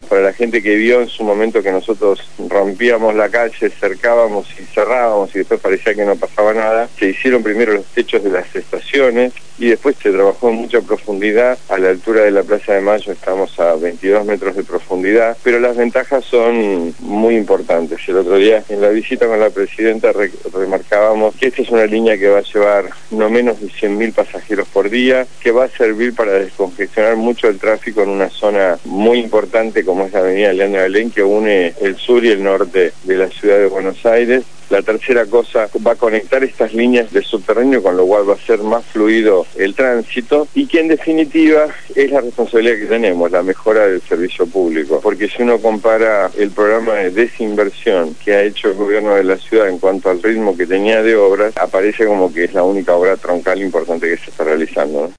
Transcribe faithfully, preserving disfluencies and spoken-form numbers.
para la gente que vio en su momento que nosotros rompíamos la calle, cercábamos y cerrábamos y después parecía que no pasaba nada, se hicieron primero los techos de las estaciones y después se trabajó en mucha profundidad. A la altura de la Plaza de Mayo estamos a veintidós metros de profundidad, pero las ventajas son muy importantes. El otro día en la visita con la presidenta re remarcábamos que esta es una línea que va a llevar no menos de cien mil pasajeros por día, que va a servir para descongestionar mucho el tráfico en una zona muy importante como es la avenida Leandro Alem, que une el sur y el norte de la ciudad de Buenos Aires. La tercera cosa, va a conectar estas líneas de subterráneo, con lo cual va a ser más fluido el tránsito y que en definitiva es la responsabilidad que tenemos, la mejora del servicio público. Porque si uno compara el programa de desinversión que ha hecho el gobierno de la ciudad en cuanto al ritmo que tenía de obras, aparece como que es la única obra troncal importante que se está realizando, ¿no?